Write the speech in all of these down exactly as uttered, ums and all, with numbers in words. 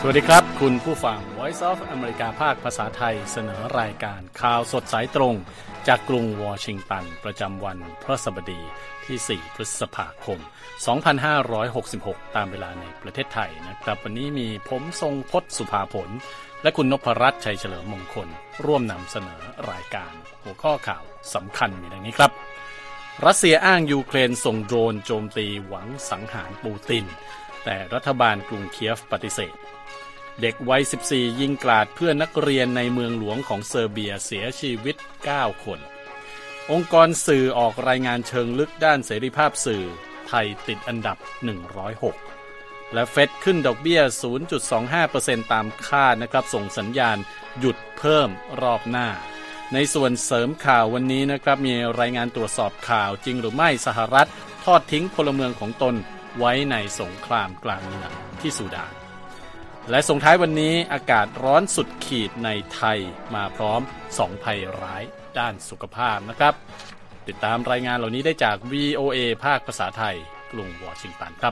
วัสดีครับคุณผู้ฟัง Voice of America ภาคภาษาไทยเสนอรายการข่าวสดสายตรงจากกรุงวอชิงตันประจำวันพฤหัสบดีที่สี่พฤษภาคมสองพันห้าร้อยหกสิบหกตามเวลาในประเทศไทยนะครับวันนี้มีผมทรงพจน์สุภาผลและคุณนพรัตน์ชัยเฉลิมมงคลร่วมนำเสนอรายการหัวข้อข่าวสำคัญมีดังนี้ครับรัสเซียอ้างยูเครนส่งโดรนโจมตีหวังสังหารปูตินแต่รัฐบาลกรุงเคียฟปฏิเสธเด็กวัยสิบสี่ยิงกราดเพื่อนนักเรียนในเมืองหลวงของเซอร์เบียเสียชีวิตเก้าคนองค์กรสื่อออกรายงานเชิงลึกด้านเสรีภาพสื่อไทยติดอันดับหนึ่งร้อยหกและเฟดขึ้นดอกเบี้ย ศูนย์จุดสองห้าเปอร์เซ็นต์ ตามคาดนะครับส่งสัญญาณหยุดเพิ่มรอบหน้าในส่วนเสริมข่าววันนี้นะครับมีรายงานตรวจสอบข่าวจริงหรือไม่สหรัฐทอดทิ้งพลเมืองของตนไว้ในสงครามกลางเมืองที่ซูดานและส่งท้ายวันนี้อากาศร้อนสุดขีดในไทยมาพร้อมสองภัยร้ายด้านสุขภาพนะครับติดตามรายงานเหล่านี้ได้จาก วี โอ เอ ภาคภาษาไทยกรุงวอชิงตันครับ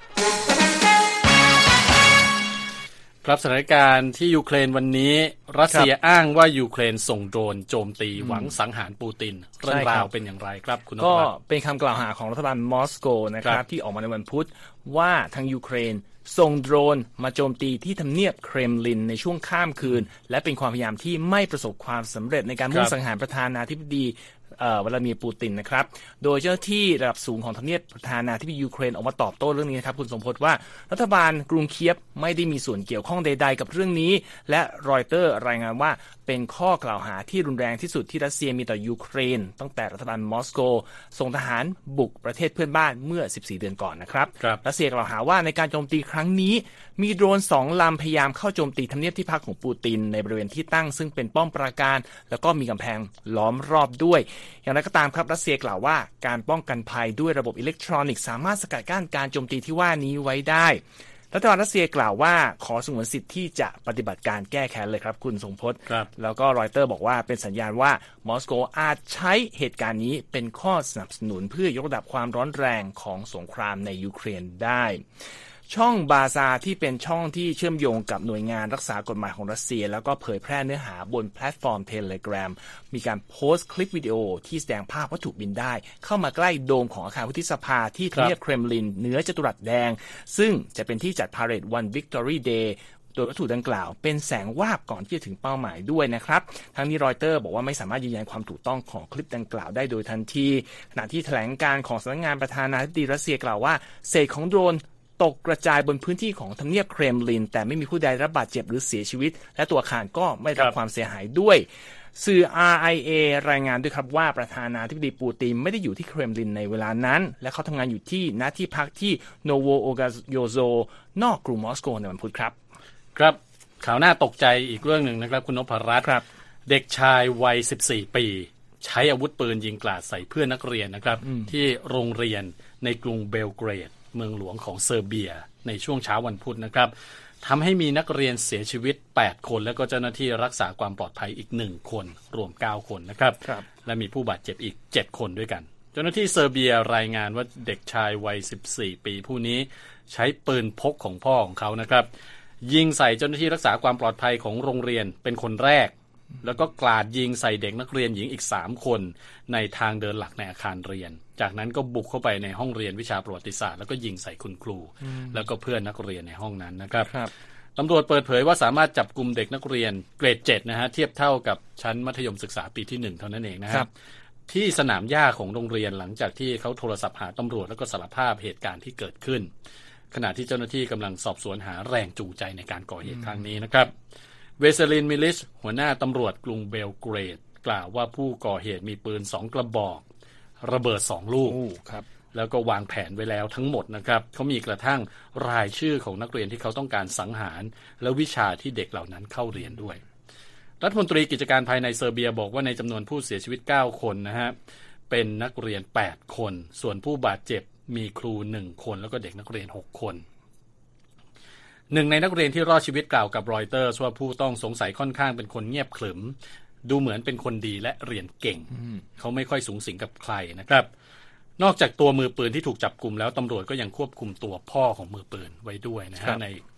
ครับสถานการณ์ที่ยูเครนวันนี้รัสเซียอ้างว่ายูเครนส่งโดรนโจมตีหวังสังหารปูตินเรื่องราวเป็นอย่างไรครับคุณนพรัตน์ก็เป็นคำกล่าวหาของรัฐบาลมอสโกนะครับที่ออกมาในวันพุธว่าทางยูเครนส่งโดรนมาโจมตีที่ทำเนียบเครมลินในช่วงข้ามคืนและเป็นความพยายามที่ไม่ประสบความสำเร็จในการมุ่งสังหารประธานาธิบดีวลาดิเมียร์ปูตินนะครับโดยเจ้าหน้าที่ระดับสูงของทำเนียบประธานาธิบดียูเครนออกมาตอบโต้เรื่องนี้นะครับคุณสมพศว่ารัฐบาลกรุงเคียฟไม่ได้มีส่วนเกี่ยวข้องใดๆกับเรื่องนี้และรอยเตอร์รายงานว่าเป็นข้อกล่าวหาที่รุนแรงที่สุดที่รัสเซียมีต่อยูเครนตั้งแต่รัฐบาลมอสโกส่งทหารบุกประเทศเพื่อนบ้านเมื่อสิบสี่เดือนก่อนนะครับรัสเซียกล่าวหาว่าในการโจมตีครั้งนี้มีโดรนสองลำพยายามเข้าโจมตีทำเนียบที่พักของปูตินในบริเวณที่ตั้งซึ่งเป็นป้อมปราการแล้วก็มีกำแพงล้อมรอบด้วยอย่างไรก็ตามครับรัสเซียกล่าวว่าการป้องกันภัยด้วยระบบอิเล็กทรอนิกส์สามารถสกัดกั้นการโจมตีที่ว่านี้ไว้ได้รัฐบาลรัสเซียกล่าวว่าขอสงวนสิทธิ์ที่จะปฏิบัติการแก้แค้นเลยครับคุณทรงพจน์แล้วก็รอยเตอร์บอกว่าเป็นสัญญาณว่ามอสโกอาจใช้เหตุการณ์นี้เป็นข้อสนับสนุนเพื่อยกระดับความร้อนแรงของสงครามในยูเครนได้ช่องบาซาที่เป็นช่องที่เชื่อมโยงกับหน่วยงานรักษากฎหมายของรัสเซียแล้วก็เผยแพร่เนื้อหาบนแพลตฟอร์ม Telegram มีการโพสต์คลิปวิดีโอที่แสดงภาพวัตถุบินได้เข้ามาใกล้โดมของอาคารวุฒิสภาที่ทำเนียบเครมลินเหนือจัตุรัสแดงซึ่งจะเป็นที่จัดพาเหรดวัน Victory Day โดยวัตถุดังกล่าวเป็นแสงวาบก่อนที่จะถึงเป้าหมายด้วยนะครับทั้งนี้รอยเตอร์บอกว่าไม่สามารถยืนยันความถูกต้องของคลิปดังกล่าวได้โดยทันทีขณะที่แถลงการของสำนักงานประธานาธิบดีรัสเซียกล่าวว่าเศษของโดรนตกกระจายบนพื้นที่ของทำเนียบเครมลินแต่ไม่มีผู้ใดรับบาดเจ็บหรือเสียชีวิตและตัวอาคารก็ไม่ได้รับความเสียหายด้วยสื่อ อาร์ ไอ เอ รายงานด้วยครับว่าประธานาธิบดีปูตินไม่ได้อยู่ที่เครมลินในเวลานั้นและเขาทำงานอยู่ที่ณที่พักที่โนโวโอกาโยโซนอกกรุงมอสโกในวันพุธครับครับข่าวน่าตกใจอีกเรื่องหนึ่งนะครับคุณนพรัตน์เด็กชายวัยสิบสี่ปีใช้อาวุธปืนยิงกราดใส่เพื่อนนักเรียนนะครับที่โรงเรียนในกรุงเบลเกรดเมืองหลวงของเซอร์เบียในช่วงเช้าวันพุธนะครับทำให้มีนักเรียนเสียชีวิตแปดคนแล้วก็เจ้าหน้าที่รักษาความปลอดภัยอีกหนึ่งคนรวมเก้าคนนะครับและมีผู้บาดเจ็บอีกเจ็ดคนด้วยกันเจ้าหน้าที่เซอร์เบียรายงานว่าเด็กชายวัยสิบสี่ปีผู้นี้ใช้ปืนพกของพ่อของเขานะครับยิงใส่เจ้าหน้าที่รักษาความปลอดภัยของโรงเรียนเป็นคนแรกแล้วก็กราดยิงใส่เด็กนักเรียนหญิงอีกสามคนในทางเดินหลักในอาคารเรียนจากนั้นก็บุกเข้าไปในห้องเรียนวิชาประวัติศาสตร์แล้วก็ยิงใส่คุณครูแล้วก็เพื่อนนักเรียนในห้องนั้นนะครับตำรวจเปิดเผยว่าสามารถจับกุมเด็กนักเรียนเกรดเจ็ดนะฮะเทียบเท่ากับชั้นมัธยมศึกษาปีที่หนึ่งเท่านั้นเองนะครับที่สนามหญ้าของโรงเรียนหลังจากที่เขาโทรศัพท์หาตำรวจแล้วก็สารภาพเหตุการณ์ที่เกิดขึ้นขณะที่เจ้าหน้าที่กำลังสอบสวนหาแรงจูงใจในการก่อเหตุครั้งนี้นะครับเวเซลินมิลิชหัวหน้าตำรวจกรุงเบลเกรดกล่าวว่าผู้ก่อเหตุมีปืนสองกระบอกระเบิดสองลูกแล้วก็วางแผนไว้แล้วทั้งหมดนะครับเขามีกระทั่งรายชื่อของนักเรียนที่เขาต้องการสังหารและวิชาที่เด็กเหล่านั้นเข้าเรียนด้วยรัฐมนตรีกิจการภายในเซอร์เบียบอกว่าในจำนวนผู้เสียชีวิตเก้าคนนะฮะเป็นนักเรียนแปดคนส่วนผู้บาดเจ็บมีครูหนึ่งคนแล้วก็เด็กนักเรียนหกคนหนึ่งในนักเรียนที่รอดชีวิตกล่าวกับรอยเตอร์ว่าผู้ต้องสงสัยค่อนข้างเป็นคนเงียบขรึมดูเหมือนเป็นคนดีและเรียนเก่งเขาไม่ค่อยสูงสิงกับใครนะครับนอกจากตัวมือปืนที่ถูกจับกุมแล้วตำรวจก็ยังควบคุมตัวพ่อของมือปืนไว้ด้วยนะฮะใน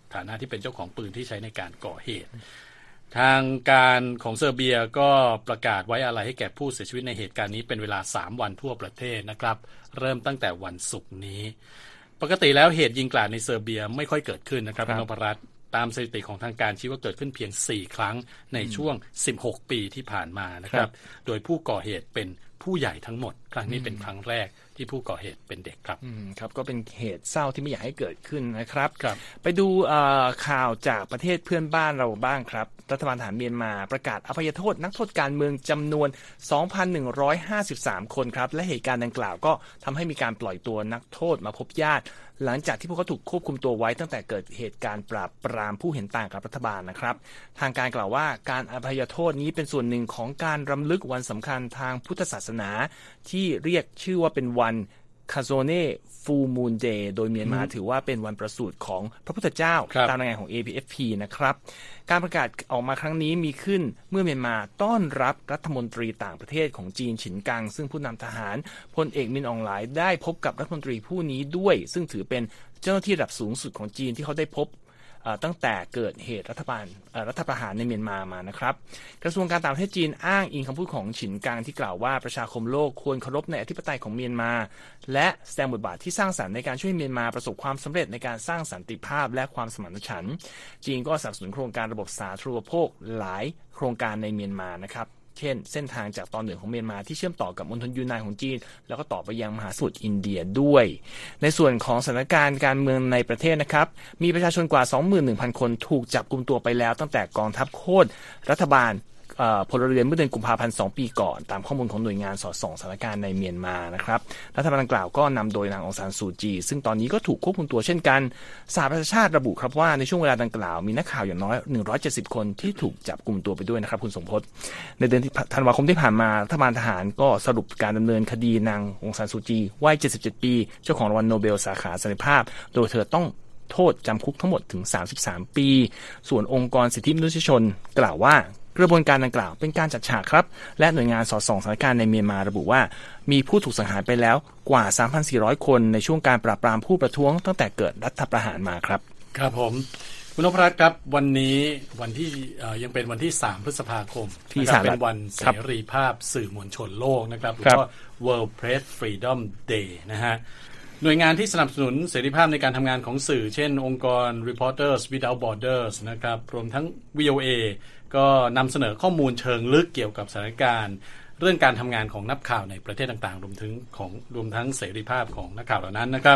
ฐานะที่เป็นเจ้าของปืนที่ใช้ในการก่อเหตุทางการของเซอร์เบียก็ประกาศไว้อาลัยให้แก่ผู้เสียชีวิตในเหตุการณ์นี้เป็นเวลาสามวันทั่วประเทศนะครับเริ่มตั้งแต่วันศุกร์นี้ปกติแล้วเหตุยิงกราดในเซอร์เบียไม่ค่อยเกิดขึ้นนะครับคุณนพรัตน์ตามสถิติของทางการชี้ว่าเกิดขึ้นเพียงสี่ครั้งในช่วงสิบหกปีที่ผ่านมานะครับโดยผู้ก่อเหตุเป็นผู้ใหญ่ทั้งหมดครั้งนี้เป็นครั้งแรกที่ผู้ก่อเหตุเป็นเด็กครับครับก็เป็นเหตุเศร้าที่ไม่อยากให้เกิดขึ้นนะครับครับไปดูข่าวจากประเทศเพื่อนบ้านเราบ้างครับรัฐบาลทหารเมียนมาประกาศอภัยโทษนักโทษการเมืองจำนวน สองพันหนึ่งร้อยห้าสิบสาม คนครับและเหตุการณ์ดังกล่าวก็ทำให้มีการปล่อยตัวนักโทษมาพบญาติหลังจากที่พวกเขาถูกควบคุมตัวไว้ตั้งแต่เกิดเหตุการณ์ปราบปรามผู้เห็นต่างกับรัฐบาลนะครับทางการกล่าวว่าการอภัยโทษนี้เป็นส่วนหนึ่งของการรำลึกวันสำคัญทางพุทธศาสนาที่เรียกชื่อว่าเป็นวันคาโซเน่ฟูมูนเดย์โดยเมียนมาถือว่าเป็นวันประสูติของพระพุทธเจ้าตามรายงานของ เอ พี เอฟ พี นะครับการประกาศออกมาครั้งนี้มีขึ้นเมื่อเมียนมาต้อนรับรัฐมนตรีต่างประเทศของจีนฉินกังซึ่งผู้นำทหารพลเอกมินอองหลายได้พบกับรัฐมนตรีผู้นี้ด้วยซึ่งถือเป็นเจ้าหน้าที่ระดับสูงสุดของจีนที่เขาได้พบตั้งแต่เกิดเหตุรัฐบาลรัฐประหารในเมียนมามานะครับกระทรวงการต่างประเทศจีนอ้างอิงคำพูดของฉินกังที่กล่าวว่าประชาคมโลกควรเคารพในอธิปไตยของเมียนมาและแสดงบทบาทที่สร้างสรรค์ในการช่วยเมียนมาประสบความสำเร็จในการสร้างสันติภาพและความสมานฉันท์จีนก็สนับสนุนโครงการระบบสาธารณูปโภคหลายโครงการในเมียนมานะครับเช่นเส้นทางจากตอนเหนือของเมียนมาที่เชื่อมต่อกับมณฑลยูนานของจีนแล้วก็ต่อไปยังมหาสมุทรอินเดียด้วยในส่วนของสถานการณ์การเมืองในประเทศนะครับมีประชาชนกว่า สองหมื่นหนึ่งพัน คนถูกจับกุมตัวไปแล้วตั้งแต่กองทัพโค่นรัฐบาลพลเรือนเมื่อเดือนกุมภาพันธ์สองปีก่อนตามข้อมูลของหน่วยงานสอดส่องสถานการณ์ในเมียนมานะครับรัฐบาลดังกล่าวก็นำโดยนางองซานซูจีซึ่งตอนนี้ก็ถูกควบคุมตัวเช่นกันสหประชาชาติระบุครับว่าในช่วงเวลาดังกล่าวมีนักข่าวอย่างน้อยหนึ่งร้อยเจ็ดสิบคนที่ถูกจับกุมตัวไปด้วยนะครับคุณสมพศในเดือนธันวาคมที่ผ่านมารัฐบาลทหารก็สรุปการดำเนินคดีนางองซานซูจีวัยเจ็ดสิบเจ็ดปีเจ้าของรางวัลโนเบลสาขาสันติภาพโดยเธอต้องโทษจำคุกทั้งหมดถึงสามสิบสามปีส่วนองค์กรสิทธิมนุษยชนกล่าวว่ากระบวนการดังกล่าวเป็นการจัดฉากครับและหน่วยงานสอดส่องสถานการณ์ในเมียนมาระบุว่ามีผู้ถูกสังหารไปแล้วกว่า สามพันสี่ร้อย คนในช่วงการปราบปรามผู้ประท้วงตั้งแต่เกิดรัฐประหารมาครับครับผมคุณนพรัตน์ครับวันนี้วันที่ยังเป็นวันที่สามพฤษภาคมที่เป็นวันเสรีภาพสื่อมวลชนโลกนะครับหรือว่า World Press Freedom Day นะฮะหน่วยงานที่สนับสนุนเสรีภาพในการทำงานของสื่อเช่นองค์กร Reporters Without Borders นะครับรวมทั้ง วี โอ เอ ก็นำเสนอข้อมูลเชิงลึกเกี่ยวกับสถานการณ์เรื่องการทำงานของนักข่าวในประเทศต่างๆรวมถึงของรวมทั้งเสรีภาพของนักข่าวเหล่านั้นนะครับ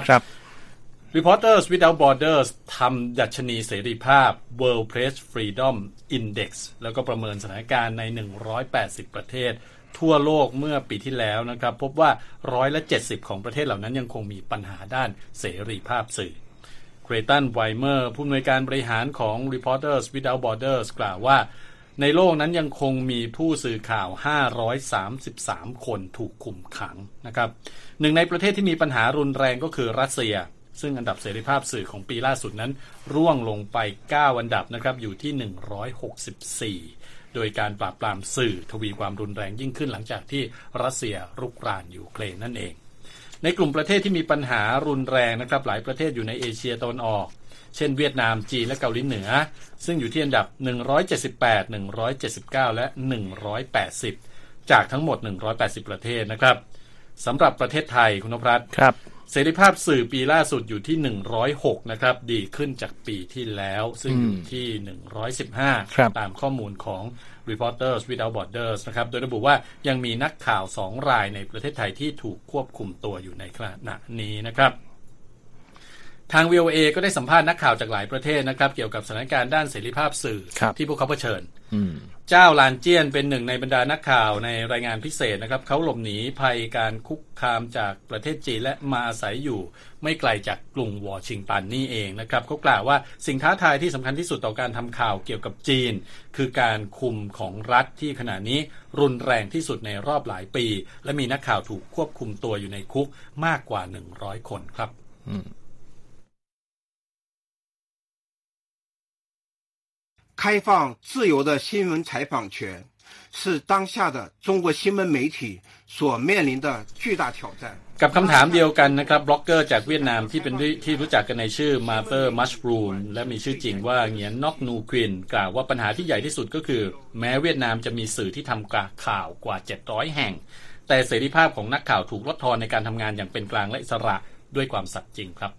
Reporters Without Borders ทำดัชนีเสรีภาพ World Press Freedom Index แล้วก็ประเมินสถานการณ์ในหนึ่งร้อยแปดสิบประเทศทั่วโลกเมื่อปีที่แล้วนะครับพบว่าร้อยละเจ็ดสิบของประเทศเหล่านั้นยังคงมีปัญหาด้านเสรีภาพสื่อเครตันไวเมอร์ผู้อำนวยการบริหารของ Reporters Without Borders กล่าวว่าในโลกนั้นยังคงมีผู้สื่อข่าวห้าร้อยสามสิบสามคนถูกคุมขังนะครับหนึ่งในประเทศที่มีปัญหารุนแรงก็คือรัสเซียซึ่งอันดับเสรีภาพสื่อของปีล่าสุดนั้นร่วงลงไปเก้าอันดับนะครับอยู่ที่หนึ่งร้อยหกสิบสี่โดยการปราบปรามสื่อทวีความรุนแรงยิ่งขึ้นหลังจากที่รัสเซียรุกรานยูเครนนั่นเองในกลุ่มประเทศที่มีปัญหารุนแรงนะครับหลายประเทศอยู่ในเอเชียตะวันออกเช่นเวียดนามจีนและเกาหลีเหนือซึ่งอยู่ที่อันดับหนึ่งร้อยเจ็ดสิบแปด หนึ่งร้อยเจ็ดสิบเก้าและหนึ่งร้อยแปดสิบจากทั้งหมดหนึ่งร้อยแปดสิบประเทศนะครับสำหรับประเทศไทยคุณนพรัตน์ครับเสรีภาพสื่อปีล่าสุดอยู่ที่หนึ่งร้อยหกนะครับดีขึ้นจากปีที่แล้วซึ่งอยู่ที่หนึ่งร้อยสิบห้าตามข้อมูลของ Reporters Without Borders นะครับโดยระบุว่ายังมีนักข่าวสองรายในประเทศไทยที่ถูกควบคุมตัวอยู่ในขณะนี้นะครับทาง วี โอ เอ ก็ได้สัมภาษณ์นักข่าวจากหลายประเทศนะครับเกี่ยวกับสถานการณ์ด้านเสรีภาพสื่อที่พวกเขาเผชิญเจ้าลานเจี้ยนเป็นหนึ่งในบรรดานักข่าวในรายงานพิเศษนะครับเขาหลบหนีภัยการคุกคามจากประเทศจีนและมาอาศัยอยู่ไม่ไกลจากกรุงวอชิงตันนี่เองนะครับเขากล่าวว่าสิ่งท้าทายที่สำคัญที่สุดต่อการทำข่าวเกี่ยวกับจีนคือการคุมของรัฐที่ขณะนี้รุนแรงที่สุดในรอบหลายปีและมีนักข่าวถูกควบคุมตัวอยู่ในคุกมากกว่าหนึ่งร้อยคนครับ开放自由的新闻采访权是当下的中国新闻媒体所面临的巨大挑战กับคำถามเดียวกันนะครับบล็อกเกอร์จากเวียดนามที่เป็นที่รู้จักกันในชื่อมาเตอร์มัชรูมและมีชื่อจริงว่าเหงียนนอกนูควินกล่าวว่าปัญหาที่ใหญ่ที่สุดก็คือแม้เวียดนามจะมีสื่อที่ทำข่าวกว่าเจ็ดร้อยแห่งแต่เสรีภาพของนักข่าวถูกลดทอนในการทำงานอย่างเป็นกลางและอิสระด้วยความสัตย์จริงครับ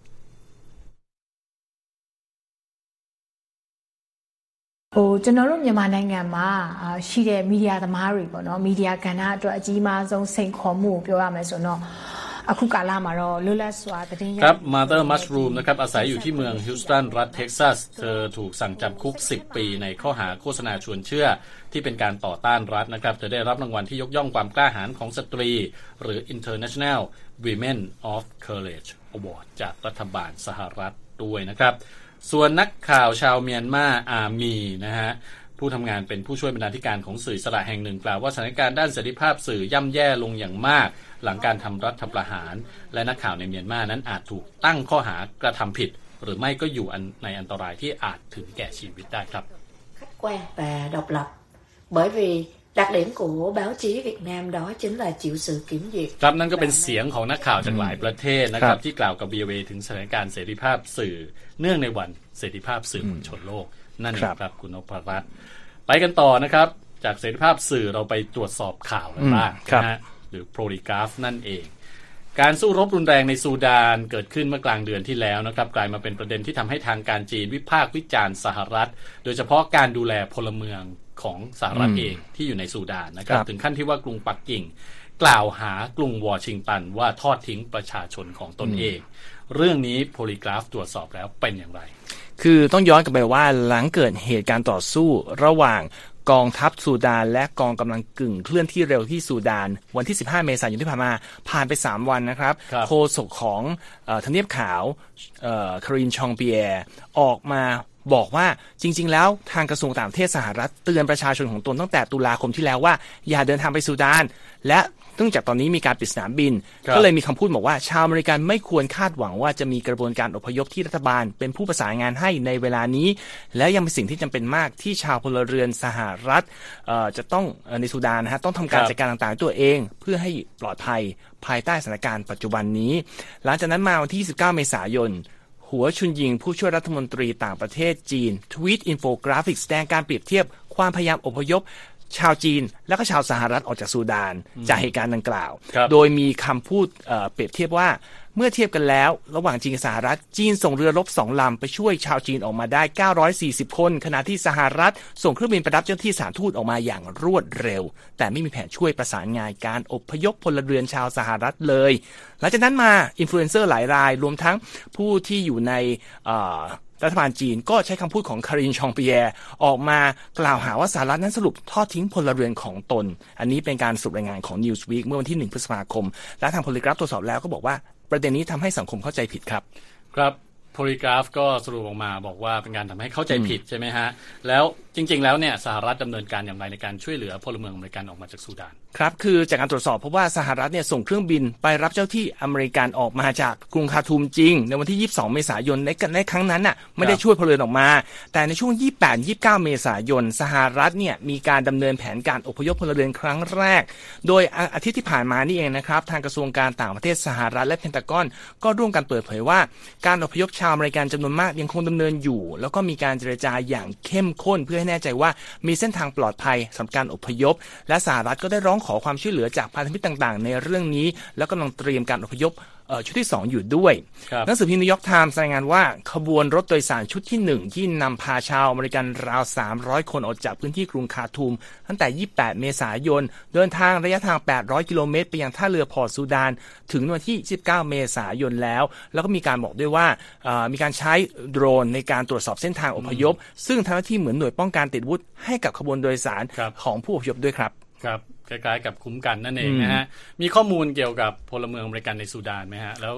ဟိုကျွန်တော်တို့မြန်မာနိုင်ငံမှာရှိတဲ့မီဒီယာသမားတွေပေါ့နော်မီဒီယာကဏ္ဍအတွက်အကြီးမားဆုံးစိန်ခေါ်မှုကိုပြောရမယ်ဆိုတော့အခုကာလမှာတော့လွတ်လပ်စွာသတင်းရครับมาเตอร์มัชรูมนะครับอาศัยอยู่ที่เมืองฮิวสตันรัฐเท็กซัสเธอถูกสั่งจำคุกสิบปีในข้อหาโฆษณาชวนเชื่อที่เป็นการต่อต้านรัฐนะครับเธอได้รับรางวัลที่ยกย่องความกล้าหาญของสตรีหรือ International Women of Courage Award จากรัฐบาลสหรัฐด้วยนะครับส่วนนักข่าวชาวเมียนมาอามีนะฮะผู้ทำงานเป็นผู้ช่วยบรรณาธิการของสื่ออิสระแห่งหนึ่งกล่าวว่าสถานการณ์ด้านเสรีภาพสื่อย่ำแย่ลงอย่างมากหลังการทำรัฐประหารและนักข่าวในเมียนมานั้นอาจถูกตั้งข้อหากระทำผิดหรือไม่ก็อยู่ในอันตรายที่อาจถึงแก่ชีวิตได้ครับ khách quan và độc lập bởi vì đặc điểm của báo chí Việt Nam đó chính là chịu sự kiểm duyệt ครับนั่นก็เป็นเสียงของนักข่าวจากหลายประเทศนะครับที่กล่าวกับ วี โอ เอ ถึงสถานการณ์เสรีภาพสื่อเนื่องในวันเสรีภาพสื่อมวลชนโลกนั่นเองครับคุณนพรัตน์ไปกันต่อนะครับจากเสรีภาพสื่อเราไปตรวจสอบข่าวกันบ้างนะฮะหรือโพลีกราฟนั่นเองการสู้รบรุนแรงในซูดานเกิดขึ้นเมื่อกลางเดือนที่แล้วนะครับกลายมาเป็นประเด็นที่ทำให้ทางการจีนวิพากษ์วิจารณ์สหรัฐโดยเฉพาะการดูแลพลเมืองของสหรัฐเองที่อยู่ในซูดานนะครับถึงขั้นที่ว่ากรุงปักกิ่งกล่าวหากรุงวอชิงตันว่าทอดทิ้งประชาชนของตนเองเรื่องนี้โพลีกราฟตรวจสอบแล้วเป็นอย่างไรคือต้องย้อนกลับไปว่าหลังเกิดเหตุการณ์ต่อสู้ระหว่างกองทัพซูดานและกองกำลังกึ่งเคลื่อนที่เร็วที่ซูดานวันที่สิบห้าเมษายนที่ผ่านมาผ่านไปสามวันนะครับโฆษกของเอ่อทำเนียบขาวเอ่อคารินชองเปียร์ออกมาบอกว่าจริงๆแล้วทางกระทรวงต่างประเทศสหรัฐเตือนประชาชนของตนตั้งแต่ตุลาคมที่แล้วว่าอย่าเดินทางไปซูดานและเนื่องจากตอนนี้มีการปิดสนามบินก็เลยมีคำพูดบอกว่าชาวอเมริกันไม่ควรคาดหวังว่าจะมีกระบวนการอพยพที่รัฐบาลเป็นผู้ประสานงานให้ในเวลานี้และยังเป็นสิ่งที่จำเป็นมากที่ชาวพลเรือนสหรัฐจะต้องในซูดานนะฮะต้องทำการจัดการต่างๆตัวเองเพื่อให้ปลอดภัยภายใต้สถานการณ์ปัจจุบันนี้หลังจากนั้นมาวันที่สิบเก้าเมษายนหัวชุนยิงผู้ช่วยรัฐมนตรีต่างประเทศจีนทวีตอินโฟกราฟิกแสดงการเปรียบเทียบความพยายามอพยพชาวจีนและก็ชาวสหรัฐออกจากซูดานจากเหตุการณ์ดังกล่าวโดยมีคำพูดเอ่อเปรียบเทียบว่าเมื่อเทียบกันแล้วระหว่างจีนกับสหรัฐจีนส่งเรือรบสองลำไปช่วยชาวจีนออกมาได้เก้าร้อยสี่สิบคนขณะที่สหรัฐส่งเครื่องบินไปรับเจ้าหน้าที่สถานทูตออกมาอย่างรวดเร็วแต่ไม่มีแผนช่วยประสานงานการอพยพพลเรือนชาวสหรัฐเลยหลังจากนั้นมาอินฟลูเอนเซอร์หลายรายรวมทั้งผู้ที่อยู่ในเอ่อรัฐบาลจีนก็ใช้คำพูดของคารินชองเปียร์ออกมากล่าวหาว่าสหรัฐนั้นสรุปทอดทิ้งพลเรือนของตนอันนี้เป็นการสรุปรายงานของ Newsweek เมื่อวันที่หนึ่งพฤษภาคมและทางโพลีกราฟตรวจสอบแล้วก็บอกว่าประเด็นนี้ทำให้สังคมเข้าใจผิดครับครับโพลีกราฟก็สรุปออกมาบอกว่าเป็นการทำให้เข้าใจผิดใช่ไหมฮะแล้วจริงๆแล้วเนี่ยสหรัฐดำเนินการอย่างไรในการช่วยเหลือพลเมืองอเมริกันออกมาจากซูดานครับคือจากการตรวจสอบพบว่าสหรัฐเนี่ยส่งเครื่องบินไปรับเจ้าที่อเมริกันออกมาจากกรุงคาร์ทูมจริงในวันที่ยี่สิบสองเมษายนในในครั้งนั้นน่ะไม่ได้ช่วยพลเรือนออกมาแต่ในช่วงยี่สิบแปด ยี่สิบเก้าเมษายนสหรัฐเนี่ยมีการดำเนินแผนการอพยพพลเรือนครั้งแรกโดยอาทิตย์ที่ผ่านมานี่เองนะครับทางกระทรวงการต่างประเทศสหรัฐและเพนทากอนก็ร่วมกันเปิดเผยว่าการอพยพชาวอเมริกันจำนวนมากยังคงดำเนินอยู่แล้วก็มีการเจรจาอย่างเข้มข้นเพื่อให้แน่ใจว่ามีเส้นทางปลอดภัยสำหรับการอพยพและสหรัฐก็ได้ร้องขอความช่วยเหลือจากพันธมิตรต่างๆในเรื่องนี้แล้วกำลังเตรียมการอพยพชุดที่สองอยู่ด้วยหนังสือพิมพ์นิวยอร์กไทม์รายงานว่าขบวนรถโดยสารชุดที่หนึ่งที่นำพาชาวอเมริกันราวสามร้อยคนออกจากพื้นที่กรุงคาร์ทูมตั้งแต่ยี่สิบแปดเมษายนเดินทางระยะทางแปดร้อยกิโลเมตรไปยังท่าเรือพอร์ตซูดานถึงวันที่ยี่สิบเก้าเมษายนแล้วแล้วก็มีการบอกด้วยว่ามีการใช้โดรนในการตรวจสอบเส้นทางอพยพซึ่งทำหน้าที่เหมือนหน่วยป้องกันติดอาวุธให้กับขบวนโดยสารของผู้อพยพด้วยครับครับคล้ายๆกับคุ้มกันนั่นเองนะฮะมีข้อมูลเกี่ยวกับพลเมืองอเมริกันในซูดานไหมฮะแล้ว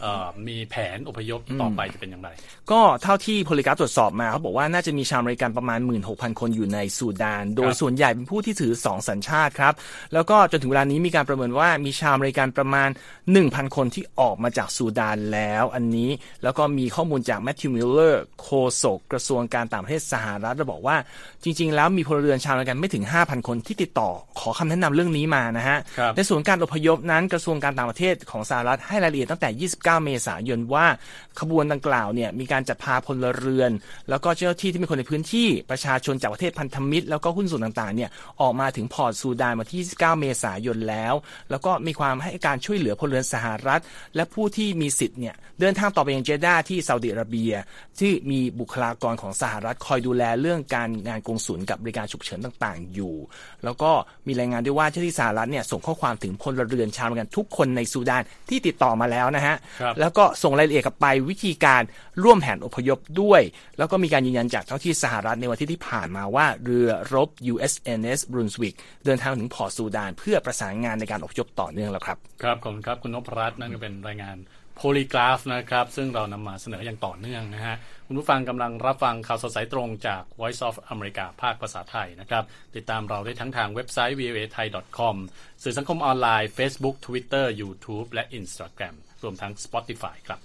มีแผนอพยพต่อไปจะเป็นอย่างไรก็เท่าที่โพลิกราฟตรวจสอบมาเขาบอกว่าน่าจะมีชาวอเมริกันประมาณ หนึ่งหมื่นหกพัน คนอยู่ในซูดานโดยส่วนใหญ่เป็นผู้ที่ถือสองสัญชาติครับแล้วก็จนถึงเวลานี้มีการประเมินว่ามีชาวอเมริกันประมาณ หนึ่งพัน คนที่ออกมาจากซูดานแล้วอันนี้แล้วก็มีข้อมูลจากแมทธิวมิลเลอร์โฆษกกระทรวงการต่างประเทศสหรัฐบอกว่าจริงๆแล้วมีพลเรือนชาวอเมริกันไม่ถึง ห้าพัน คนที่ติดต่อขอคำแนะนำเรื่องนี้มานะฮะในส่วนการอพยพนั้นกระทรวงการต่างประเทศของสหรัฐให้รายละเอียดตั้งแต่ยี่สิบเก้าเมษายนว่าขบวนดังกล่าวเนี่ยมีการจัดพาพลเรือนแล้วก็เจ้าหน้าที่ที่เป็นคนในพื้นที่ประชาชนจากประเทศพันธมิตรแล้วก็หุ้นส่วนต่างๆเนี่ยออกมาถึงพอร์ตซูดานมาที่ยี่สิบเก้าเมษายนแล้วแล้วก็มีความให้การช่วยเหลือพลเรือนสหรัฐและผู้ที่มีสิทธิ์เนี่ยเดินทางต่อไปยังเจด้าที่ซาอุดิอาระเบียที่มีบุคลากรของสหรัฐคอยดูแลเรื่องการงานกงสุลกับบริการฉุกเฉินต่างๆอยู่แล้วก็มีรายงานด้วยว่าเจ้าหน้าที่สหรัฐเนี่ยส่งข้อความถึงพลเรือนชาวอเมริกันทุกคนในซูดานที่ติดต่อมาแล้วนะฮะแล้วก็ส่งรายละเอียดกลับไปวิธีการร่วมแผนอพยพด้วยแล้วก็มีการยืนยันจากเจ้าหน้าที่สหรัฐในวันที่ที่ผ่านมาว่าเรือรบ ยู เอส เอ็น เอส Brunswick เดินทางถึงพอร์ตซูดานเพื่อประสานงานในการอพยพต่อเนื่องแล้วครับครับขอบคุณครับคุณนพรัตน์นั่นก็เป็นรายงานโพลีกราฟนะครับซึ่งเรานำมาเสนออย่างต่อเนื่องนะฮะคุณผู้ฟังกำลังรับฟังข่าวสดสายตรงจาก Voice of America ภาคภาษาไทยนะครับติดตามเราได้ทั้งทางเว็บไซต์ วี โอ เอ ไทย ดอท คอม สื่อสังคมออนไลน์ Facebook Twitter YouTube และ Instagram รวมทั้ง Spotify ครับ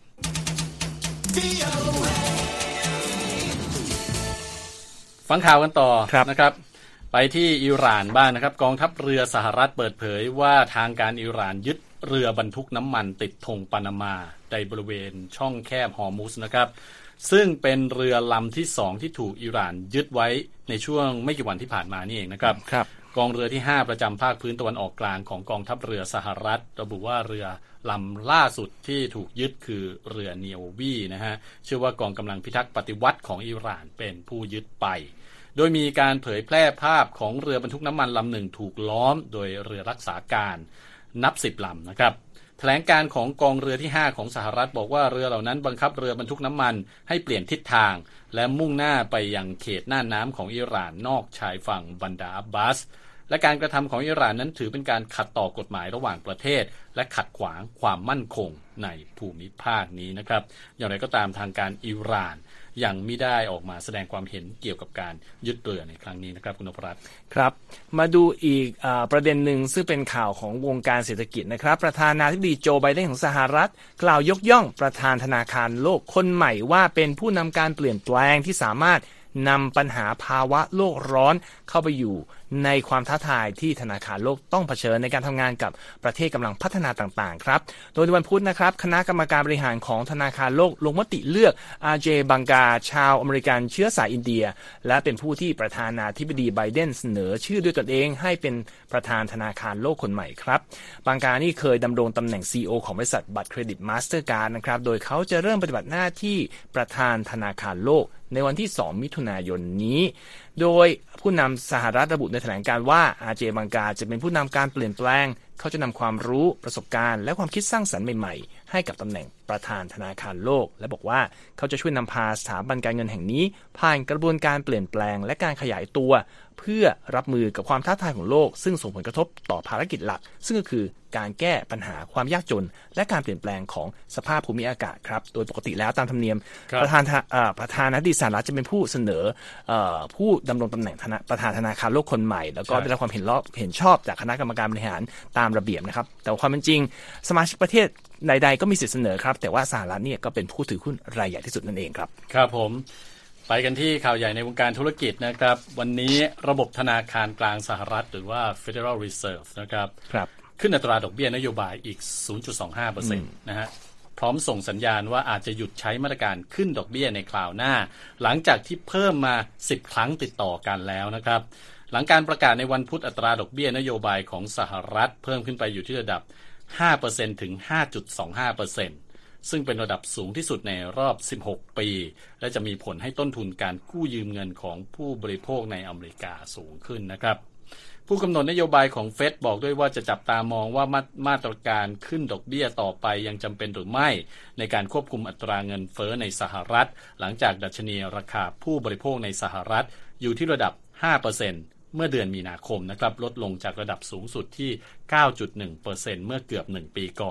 ฟังข่าวกันต่อนะครับไปที่อิหร่านบ้าง นะครับกองทัพเรือสหรัฐเปิดเผยว่าทางการอิหร่านยึดเรือบรรทุกน้ำมันติดธงปานามาในบริเวณช่องแคบฮอร์มุซนะครับซึ่งเป็นเรือลำที่สองที่ถูกอิหร่านยึดไว้ในช่วงไม่กี่วันที่ผ่านมานี่เองนะครับครับกองเรือที่ห้าประจำภาคพื้นตะวันออกกลางของกองทัพเรือสหรัฐระบุว่าเรือลำล่าสุดที่ถูกยึดคือเรือเนียววีนะฮะเชื่อว่ากองกำลังพิทักษ์ปฏิวัติของอิหร่านเป็นผู้ยึดไปโดยมีการเผยแพร่ภาพของเรือบรรทุกน้ำมันลำหนึ่งถูกล้อมโดยเรือรักษาการนับสิบลำนะครับแถลงการของกองเรือที่ห้าของสหรัฐบอกว่าเรือเหล่านั้นบังคับเรือบรรทุกน้ำมันให้เปลี่ยนทิศทางและมุ่งหน้าไปยังเขตน่านน้ำของอิหร่านนอกชายฝั่งบันดาอับบาสและการกระทำของอิหร่านนั้นถือเป็นการขัดต่อกฎหมายระหว่างประเทศและขัดขวางความมั่นคงในภูมิภาคนี้นะครับอย่างไรก็ตามทางการอิหร่านยังไม่ได้ออกมาแสดงความเห็นเกี่ยวกับการยึดเรือในครั้งนี้นะครับคุณนพรัตน์ครับมาดูอีกอประเด็นหนึ่งซึ่งเป็นข่าวของวงการเศรษฐกิจนะครับประธานาธิบดีโจไบเดนของสหรัฐกล่าวยกย่องประธานธนาคารโลกคนใหม่ว่าเป็นผู้นำการเปลี่ยนแปลงที่สามารถนำปัญหาภาวะโลกร้อนเข้าไปอยู่ในความท้าทายที่ธนาคารโลกต้องเผชิญในการทำงานกับประเทศกำลังพัฒนาต่างๆครับโดยในวันพุธนะครับคณะกรรมการบริหารของธนาคารโลกลงมติเลือกอาเจบังกาชาวอเมริกันเชื้อสายอินเดียและเป็นผู้ที่ประธานาธิบดีไบเดนเสนอชื่อด้วยตนเองให้เป็นประธานธนาคารโลกคนใหม่ครับบังกานี่เคยดำรงตำแหน่ง ซี อี โอ ของบริษัทบัตรเครดิตมาสเตอร์การ์ดนะครับโดยเขาจะเริ่มปฏิบัติหน้าที่ประธานธนาคารโลกในวันที่สองมิถุนายนนี้โดยผู้นำสหรัฐระบุในแถลงการณ์ว่าอาเจบังกาจะเป็นผู้นำการเปลี่ยนแปลงเขาจะนำความรู้ประสบการณ์และความคิดสร้างสรรค์ใหม่ๆให้กับตำแหน่งประธานธนาคารโลกและบอกว่าเขาจะช่วยนำพาสถาบันการเงินแห่งนี้ผ่านกระบวนการเปลี่ยนแปลงและการขยายตัวเพื่อรับมือกับความท้าทายของโลกซึ่งส่งผลกระทบต่อภารกิจหลักซึ่งก็คือการแก้ปัญหาความยากจนและการเปลี่ยนแปลงของสภาพภูมิอากาศครับโดยปกติแล้วตามธรรมเนียมประธานประธานาธิบดีสหรัฐจะเป็นผู้เสนอผู้ดำรงตำแหน่งประธานธนาคารโลกคนใหม่แล้วก็ได้รับความเห็นเห็นชอบจากคณะกรรมการบริหารตามระเบียบนะครับแต่ความเป็นจริงสมาชิกประเทศใดๆก็มีสิทธิเสนอครับแต่ว่าสหรัฐเนี่ยก็เป็นผู้ถือหุ้นรายใหญ่ที่สุดนั่นเองครับครับผมไปกันที่ข่าวใหญ่ในวงการธุรกิจนะครับวันนี้ระบบธนาคารกลางสหรัฐหรือว่า Federal Reserve นะครับครับขึ้นอัตราดอกเบี้ยนโยบายอีก ศูนย์จุดสองห้าเปอร์เซ็นต์ นะฮะพร้อมส่งสัญญาณว่าอาจจะหยุดใช้มาตรการขึ้นดอกเบี้ยในคราวหน้าหลังจากที่เพิ่มมาสิบครั้งติดต่อกันแล้วนะครับหลังการประกาศในวันพุธอัตราดอกเบี้ยนโยบายของสหรัฐเพิ่มขึ้นไปอยู่ที่ระดับ ห้าเปอร์เซ็นต์ ถึง ห้าจุดสองห้าเปอร์เซ็นต์ ซึ่งเป็นระดับสูงที่สุดในรอบสิบหกปีและจะมีผลให้ต้นทุนการกู้ยืมเงินของผู้บริโภคในอเมริกาสูงขึ้นนะครับผู้กำหนดนโยบายของเฟดบอกด้วยว่าจะจับตามองว่ามาตรการขึ้นดอกเบี้ยต่อไปยังจำเป็นหรือไม่ในการควบคุมอัตราเงินเฟ้อในสหรัฐหลังจากดัชนีราคาผู้บริโภคในสหรัฐอยู่ที่ระดับ ห้าเปอร์เซ็นต์ เมื่อเดือนมีนาคมนะครับลดลงจากระดับสูงสุดที่ เก้าจุดหนึ่งเปอร์เซ็นต์ เมื่อเกือบหนึ่งปีก่อน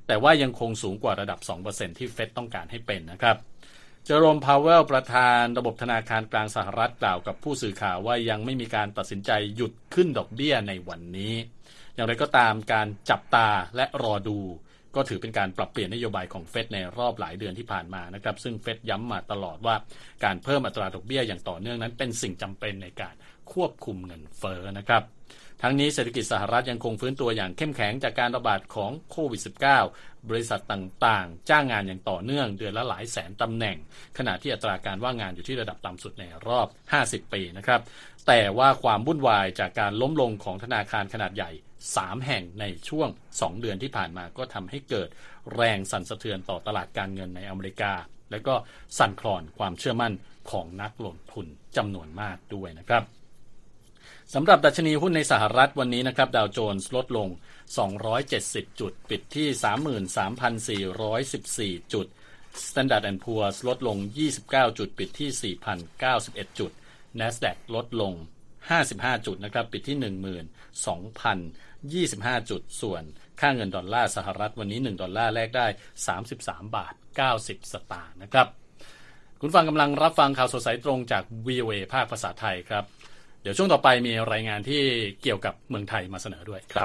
แต่ว่ายังคงสูงกว่าระดับ สองเปอร์เซ็นต์ ที่เฟดต้องการให้เป็นนะครับเจอโรม พาวเวลประธานระบบธนาคารกลางสหรัฐกล่าวกับผู้สื่อข่าวว่ายังไม่มีการตัดสินใจหยุดขึ้นดอกเบี้ยในวันนี้อย่างไรก็ตามการจับตาและรอดูก็ถือเป็นการปรับเปลี่ยนนโยบายของเฟดในรอบหลายเดือนที่ผ่านมานะครับซึ่งเฟดย้ำมาตลอดว่าการเพิ่มอัตราดอกเบี้ยอย่างต่อเนื่องนั้นเป็นสิ่งจำเป็นในการควบคุมเงินเฟ้อนะครับทั้งนี้เศรษฐกิจสหรัฐยังคงฟื้นตัวอย่างเข้มแข็งจากการระบาดของโควิด สิบเก้า บริษัทต่างๆจ้างงานอย่างต่อเนื่องเดือนละหลายแสนตำแหน่งขณะที่อัตราการว่างงานอยู่ที่ระดับต่ำสุดในรอบห้าสิบปีนะครับแต่ว่าความวุ่นวายจากการล้มลงของธนาคารขนาดใหญ่สามแห่งในช่วงสองเดือนที่ผ่านมาก็ทำให้เกิดแรงสั่นสะเทือนต่อตลาดการเงินในอเมริกาและก็สั่นคลอนความเชื่อมั่นของนักลงทุนจำนวนมากด้วยนะครับสำหรับดัชนีหุ้นในสหรัฐวันนี้นะครับดาวโจนส์ลดลงสองร้อยเจ็ดสิบจุดปิดที่ สามหมื่นสามพันสี่ร้อยสิบสี่ จุด Standard แอนด์ Poor's ลดลงยี่สิบเก้าจุดปิดที่ สี่พันเก้าสิบเอ็ด จุด NASDAQ ลดลงห้าสิบห้าจุดนะครับปิดที่ หนึ่งหมื่นสองพันยี่สิบห้า จุดส่วนค่าเงินดอลลาร์สหรัฐวันนี้หนึ่งดอลลาร์แลกได้สามสิบสามบาทเก้าสิบสตางค์นะครับคุณฟังกำลังรับฟังข่าวสดสายตรงจาก วี โอ เอ ภาคภาษาไทยครับเดี๋ยวช่วงต่อไปมีรายงานที่เกี่ยวกับเมืองไทยมาเสนอด้วยครับ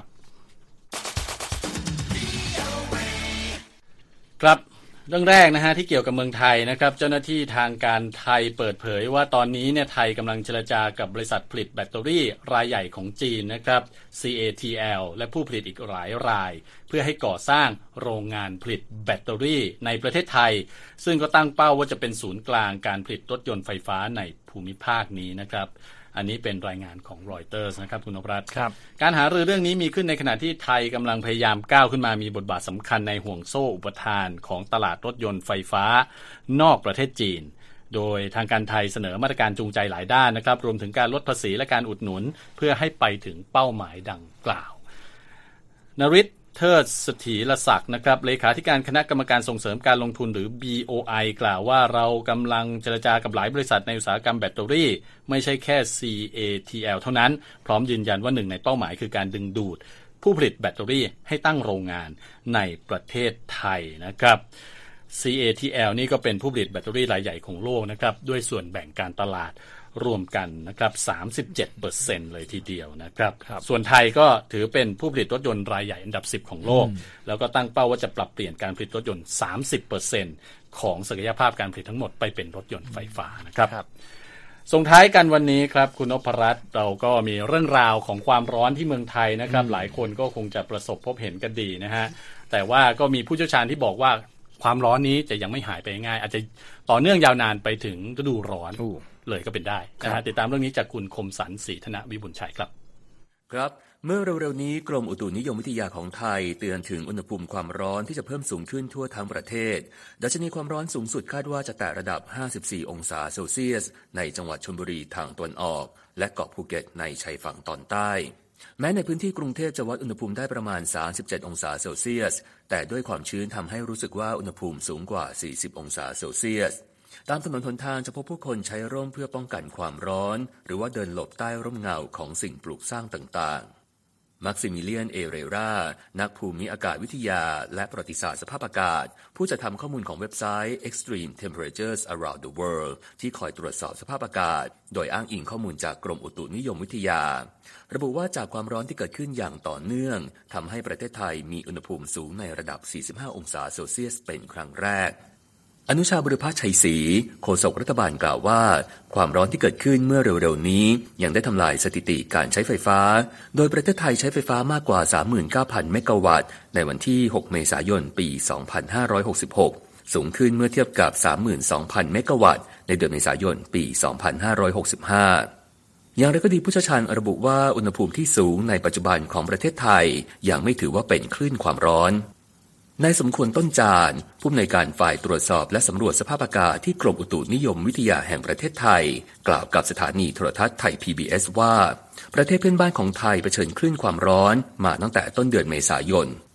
ครับเรื่องแรกนะฮะที่เกี่ยวกับเมืองไทยนะครับเจ้าหน้าที่ทางการไทยเปิดเผยว่าตอนนี้เนี่ยไทยกำลังเจรจากับบริษัทผลิตแบตเตอรี่รายใหญ่ของจีนนะครับ ซี เอ ที แอล และผู้ผลิตอีกหลายรายเพื่อให้ก่อสร้างโรงงานผลิตแบตเตอรี่ในประเทศไทยซึ่งก็ตั้งเป้าว่าจะเป็นศูนย์กลางการผลิตรถยนต์ไฟฟ้าในภูมิภาคนี้นะครับอันนี้เป็นรายงานของ Reuters นะครับคุณนพรัตน์ครับการหารือเรื่องนี้มีขึ้นในขณะที่ไทยกำลังพยายามก้าวขึ้นมามีบทบาทสำคัญในห่วงโซ่อุปทานของตลาดรถยนต์ไฟฟ้านอกประเทศจีนโดยทางการไทยเสนอมาตรการจูงใจหลายด้านนะครับรวมถึงการลดภาษีและการอุดหนุนเพื่อให้ไปถึงเป้าหมายดังกล่าวนฤทธิ์เทิดเสถียรศักดิ์นะครับเลขาธิการคณะกรรมการส่งเสริมการลงทุนหรือ บี โอ ไอ กล่าวว่าเรากำลังเจรจากับหลายบริษัทในอุตสาหกรรมแบตเตอรี่ไม่ใช่แค่ ซี เอ ที แอล เท่านั้นพร้อมยืนยันว่าหนึ่งในเป้าหมายคือการดึงดูดผู้ผลิตแบตเตอรี่ให้ตั้งโรงงานในประเทศไทยนะครับ ซี เอ ที แอล นี่ก็เป็นผู้ผลิตแบตเตอรี่รายใหญ่ของโลกนะครับด้วยส่วนแบ่งการตลาดรวมกันนะครับ สามสิบเจ็ดเปอร์เซ็นต์ เลยทีเดียวนะครับส่วนไทยก็ถือเป็นผู้ผลิตรถยนต์รายใหญ่อันดับสิบของโลกแล้วก็ตั้งเป้าว่าจะปรับเปลี่ยนการผลิตรถยนต์ สามสิบเปอร์เซ็นต์ ของศักยภาพการผลิตทั้งหมดไปเป็นรถยนต์ไฟฟ้านะครับส่งท้ายกันวันนี้ครับคุณนพรัตน์เราก็มีเรื่องราวของความร้อนที่เมืองไทยนะครับหลายคนก็คงจะประสบพบเห็นกันดีนะฮะแต่ว่าก็มีผู้เชี่ยวชาญที่บอกว่าความร้อนนี้จะยังไม่หายไปง่ายอาจจะต่อเนื่องยาวนานไปถึงฤดูร้อนเลยก็เป็นได้นะฮะติดตามเรื่องนี้จากคุณคมสันต์ศรีธนวิบุญชัยครับครับเมื่อเร็วๆนี้กรมอุตุนิยมวิทยาของไทยเตือนถึงอุณหภูมิความร้อนที่จะเพิ่มสูงขึ้นทั่วทั้งประเทศดัชนีความร้อนสูงสุดคาดว่าจะแตะระดับห้าสิบสี่องศาเซลเซียสในจังหวัดชลบุรีทางตะวันออกและเกาะภูเก็ตในชายฝั่งตอนใต้แม้ในพื้นที่กรุงเทพจะวัดอุณหภูมิได้ประมาณสามสิบเจ็ดองศาเซลเซียสแต่ด้วยความชื้นทำให้รู้สึกว่าอุณหภูมิสูงกว่าสี่สิบองศาเซลเซียสตามถนนหนทางจะพบผู้คนใช้ร่มเพื่อป้องกันความร้อนหรือว่าเดินหลบใต้ร่มเงาของสิ่งปลูกสร้างต่างๆมักซิมิเลียนเอเรรานักภูมิอากาศวิทยาและประวัติศาสตร์สภาพอากาศผู้จัดทำข้อมูลของเว็บไซต์ Extreme Temperatures Around the World ที่คอยตรวจสอบสภาพอากาศโดยอ้างอิงข้อมูลจากกรมอุตุนิยมวิทยาระบุว่าจากความร้อนที่เกิดขึ้นอย่างต่อเนื่องทำให้ประเทศไทยมีอุณหภูมิสูงในระดับสี่สิบห้าองศาเซลเซียสเป็นครั้งแรกอนุชาบุรพชัยศรีโฆษกรัฐบาลกล่าวว่าความร้อนที่เกิดขึ้นเมื่อเร็วๆนี้ยังได้ทำลายสถิติการใช้ไฟฟ้าโดยประเทศไทยใช้ไฟฟ้ามากกว่า สามหมื่นเก้าพัน เมกะวัตต์ในวันที่หกเมษายนปี สองพันห้าร้อยหกสิบหกสูงขึ้นเมื่อเทียบกับ สามหมื่นสองพัน เมกะวัตต์ในเดือนเมษายนปี สองพันห้าร้อยหกสิบห้าอย่างไรก็ดีผู้เชี่ยวชาญระบุว่าอุณหภูมิที่สูงในปัจจุบันของประเทศไทยยังไม่ถือว่าเป็นคลื่นความร้อนนายสมควรต้นจานผู้อำนวยการฝ่ายตรวจสอบและสำรวจสภาพอากาศที่กรมอุตุนิยมวิทยาแห่งประเทศไทยกล่าวกับสถานีโทรทัศน์ไทย พี บี เอส ว่าประเทศเพื่อนบ้านของไทยเผชิญคลื่นความร้อนมาตั้งแต่ต้นเดือนเมษายน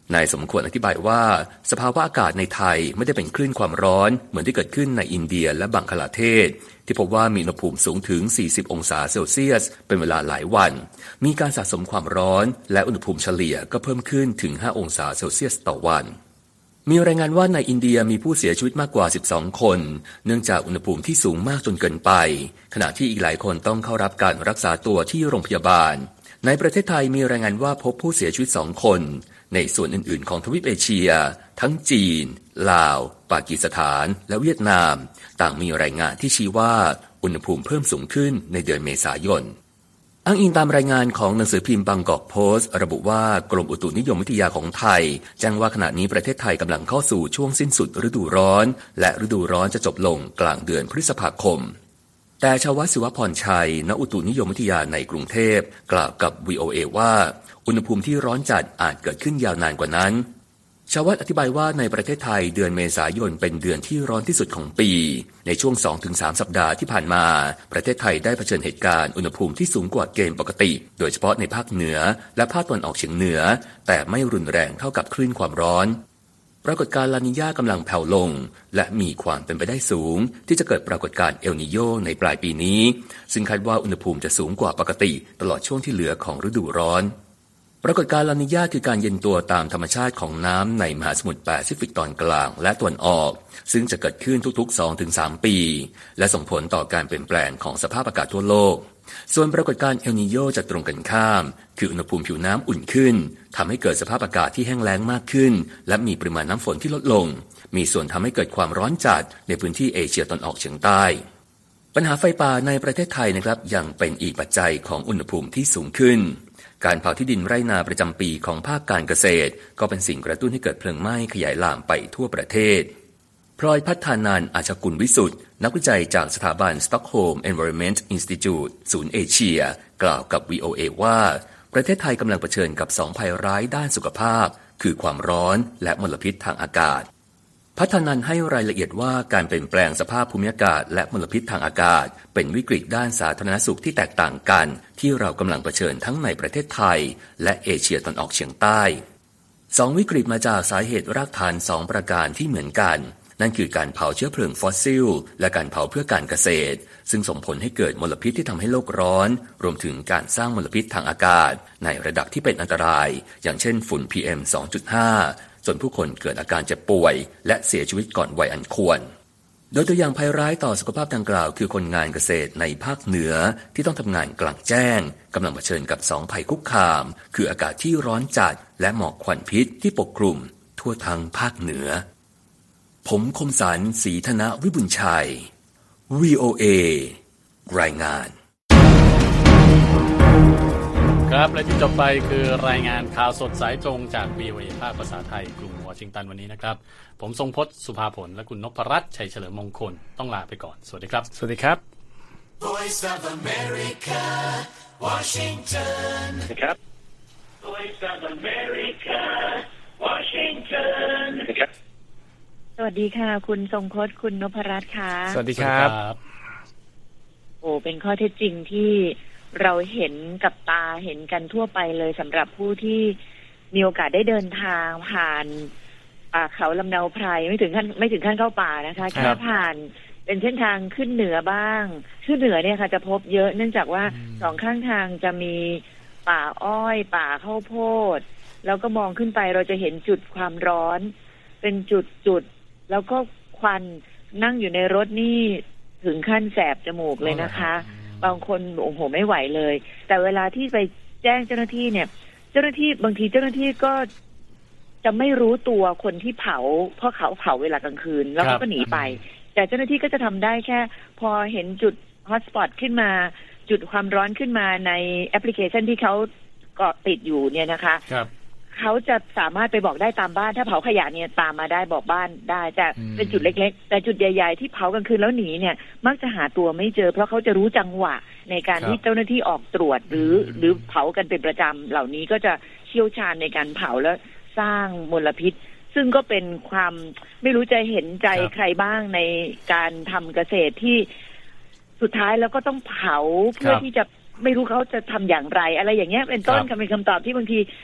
นายสมควรอธิบายว่าสภาวะอากาศในไทยไม่ได้เป็นคลื่นความร้อนเหมือนที่เกิดขึ้นในอินเดียและบังคลาเทศที่พบว่ามีอุณหภูมิสูงถึงสี่สิบองศาเซลเซียสเป็นเวลาหลายวันมีการสะสมความร้อนและอุณหภูมิเฉลี่ยก็เพิ่มขึ้นถึงห้าองศาเซลเซียสต่อวันมีรายงานว่าในอินเดียมีผู้เสียชีวิตมากกว่าสิบสองคนเนื่องจากอุณหภูมิที่สูงมากจนเกินไปขณะที่อีกหลายคนต้องเข้ารับการรักษาตัวที่โรงพยาบาลในประเทศไทยมีรายงานว่าพบผู้เสียชีวิตสองคนในส่วนอื่นๆของทวีปเอเชียทั้งจีนลาวปากีสถานและเวียดนามต่างมีรายงานที่ชี้ว่าอุณหภูมิเพิ่มสูงขึ้นในเดือนเมษายนอ้างอิงตามรายงานของหนังสือพิมพ์บางกอกโพสต์ระบุว่ากรมอุตุนิยมวิทยาของไทยแจ้งว่าขณะนี้ประเทศไทยกำลังเข้าสู่ช่วงสิ้นสุดฤดูร้อนและฤดูร้อนจะจบลงกลางเดือนพฤษภาคมแต่ชาวศิวพรชัยนักอุตุนิยมวิทยาในกรุงเทพกล่าวกับ วี โอ เอ ว่าอุณหภูมิที่ร้อนจัดอาจเกิดขึ้นยาวนานกว่านั้นชาววัดอธิบายว่าในประเทศไทยเดือนเมษายนเป็นเดือนที่ร้อนที่สุดของปีในช่วง สองถึงสาม สัปดาห์ที่ผ่านมาประเทศไทยได้เผชิญเหตุการณ์อุณหภูมิที่สูงกว่าเกณฑ์ปกติโดยเฉพาะในภาคเหนือและภาคตะวันออกเฉียงเหนือแต่ไม่รุนแรงเท่ากับคลื่นความร้อนปรากฏการณ์ลานีญากำลังแผ่วลงและมีความเป็นไปได้สูงที่จะเกิดปรากฏการณ์เอลนีโญในปลายปีนี้ซึ่งคาดว่าอุณหภูมิจะสูงกว่าปกติตลอดช่วงที่เหลือของฤดูร้อนปรากฏการณ์ลานีญาคือการเย็นตัวตามธรรมชาติของน้ำในมหาสมุทรแปซิฟิกตอนกลางและตะวันออกซึ่งจะเกิดขึ้นทุกๆ สองถึงสาม ปีและส่งผลต่อการเปลี่ยนแปลงของสภาพอากาศทั่วโลกส่วนปรากฏการณ์เอลนีโญจะตรงกันข้ามคืออุณหภูมิผิวน้ำอุ่นขึ้นทำให้เกิดสภาพอากาศที่แห้งแล้งมากขึ้นและมีปริมาณน้ำฝนที่ลดลงมีส่วนทำให้เกิดความร้อนจัดในพื้นที่เอเชียตะวันออกเฉียงใต้ปัญหาไฟป่าในประเทศไทยนะครับยังเป็นอีกปัจจัยของอุณหภูมิที่สูงขึ้นการเผาที่ดินไร่นาประจำปีของภาคการเกษตรก็เป็นสิ่งกระตุ้นให้เกิดเพลิงไหม้ขยายลามไปทั่วประเทศพลอยพัฒนานอาชกุลวิสุทธ์นักวิจัยจากสถาบัน Stockholm Environment Institute ศูนย์เอเชียกล่าวกับ วี โอ เอ ว่าประเทศไทยกำลังเผชิญกับสองภัยร้ายด้านสุขภาพคือความร้อนและมลพิษทางอากาศพัฒนันให้รายละเอียดว่าการเปลี่ยนแปลงสภาพภูมิอากาศและมลพิษทางอากาศเป็นวิกฤตด้านสาธารณสุขที่แตกต่างกันที่เรากำลังเผชิญทั้งในประเทศไทยและเอเชียตะวันออกเฉียงใต้สองวิกฤตมาจากสาเหตุรากฐานสองประการที่เหมือนกันนั่นคือการเผาเชื้อเพลิงฟอสซิลและการเผาเพื่อการเกษตรซึ่งส่งผลให้เกิดมลพิษที่ทำให้โลกร้อนรวมถึงการสร้างมลพิษทางอากาศในระดับที่เป็นอันตรายอย่างเช่นฝุ่น พี เอ็ม สองจุดห้าจนผู้คนเกิดอาการเจ็บป่วยและเสียชีวิตก่อนวัยอันควรโดยตัวอย่างภัยร้ายต่อสุขภาพดังกล่าวคือคนงานเกษตรในภาคเหนือที่ต้องทำงานกลางแจ้งกำลังเผชิญกับสองภัยคุกคามคืออากาศที่ร้อนจัดและหมอกควันพิษที่ปกคลุมทั่วทั้งภาคเหนือผมคมสันต์ศรีธนวิบุญชัย วี โอ เอ รายงานครับและที่จบไปคือรายงานข่าวสดสายตรงจาก วี โอ เอ ภาคภาษาไทยกรุงวอชิงตันวันนี้นะครับผมทรงพจน์สุภาผลและคุณนพรัตน์ชัยเฉลิมมงคลต้องลาไปก่อนสวัสดีครับสวัสดีครับ Voice of America Washington ครับ Voice of America Washington ครับสวัสดีค่ะคุณทรงพจน์คุณนพรัตน์ค่ะสวัสดีครับโอ้เป็นข้อเท็จจริงที่เราเห็นกับตาเห็นกันทั่วไปเลยสำหรับผู้ที่มีโอกาสได้เดินทางผ่านป่าเขาลำเนาไพรไม่ถึงขั้นไม่ถึงขั้นเข้าป่านะคะแค่ผ่านเป็นเส้นทางขึ้นเหนือบ้างขึ้นเหนือเนี่ยค่ะจะพบเยอะเนื่องจากว่าสองข้างทางจะมีป่าอ้อยป่าข้าวโพดแล้วก็มองขึ้นไปเราจะเห็นจุดความร้อนเป็นจุดจุดแล้วก็ควันนั่งอยู่ในรถนี่ถึงขั้นแสบจมูกเลยนะคะบางคนโอ้โหไม่ไหวเลยแต่เวลาที่ไปแจ้งเจ้าหน้าที่เนี่ยเจ้าหน้าที่บางทีเจ้าหน้าที่ก็จะไม่รู้ตัวคนที่เผาเพราะเขาเผาเวลากลางคืนแล้วก็หนีไปแต่เจ้าหน้าที่ก็จะทำได้แค่พอเห็นจุดฮอตสปอตขึ้นมาจุดความร้อนขึ้นมาในแอปพลิเคชันที่เขาเกาะติดอยู่เนี่ยนะคะเขาจะสามารถไปบอกได้ตามบ้านถ้าเผาขยะเนี่ยตามมาได้บอกบ้านได้แต่เป็นจุดเล็กๆแต่จุดใหญ่ๆที่เผากลางคืนแล้วหนีเนี่ยมักจะหาตัวไม่เจอเพราะเขาจะรู้จังหวะในการที่เจ้าหน้าที่ออกตรวจหรือหรือเผากันเป็นประจำเหล่านี้ก็จะเชี่ยวชาญในการเผาและสร้างมลพิษซึ่งก็เป็นความไม่รู้จะเห็นใจใครบ้างในการทำเกษตรที่สุดท้ายแล้วก็ต้องเผาเพื่อที่จะไม่รู้เขาจะทำอย่างไรอะไรอย่างเงี้ยเป็นต้นคำเป็นคำตอบที่บางที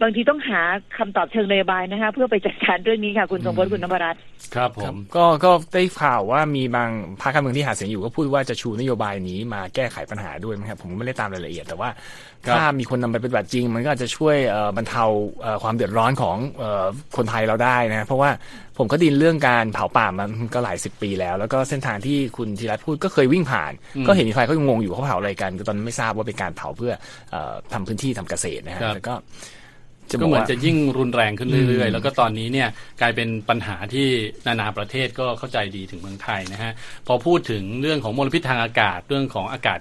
บางทีต้องหาคำตอบเชิงนโยบายนะคะเพื่อไปจัดการเรื่องนี้ค่ะคุณทรงพจน์คุณนพรัตน์ครับผมก็ก็ได้ข่าวว่ามีบางพรรคการเมืองที่หาเสียงอยู่ก็พูดว่าจะชูนโยบายนี้มาแก้ไขปัญหาด้วยนะครับผมไม่ได้ตามรายละเอียดแต่ว่าถ้ามีคนนำไปปฏิบัติจริงมันก็อาจจะช่วยบรรเทาความเดือดร้อนของคนไทยเราได้นะเพราะว่าผมก็ดินเรื่องการเผาป่ามันก็หลายสิบปีแล้วแล้วก็เส้นทางที่คุณธีรัตน์พูดก็เคยวิ่งผ่านก็เห็นใครก็งงอยู่เขาเผาอะไรกันตอนนั้นไม่ทราบว่าเป็นการเผาเพื่อทำพื้นที่ทำเกษตรนะฮะแล้วก็ก็เหมือนจะยิ่งรุนแรงขึ้นเรื่อยๆแล้วก็ตอนนี้เนี่ยกลายเป็นปัญหาที่นานาประเทศก็เข้าใจดีถึงเมืองไทยนะฮะพอพูดถึงเรื่องของมลพิษทางอากาศเรื่องของอากาศ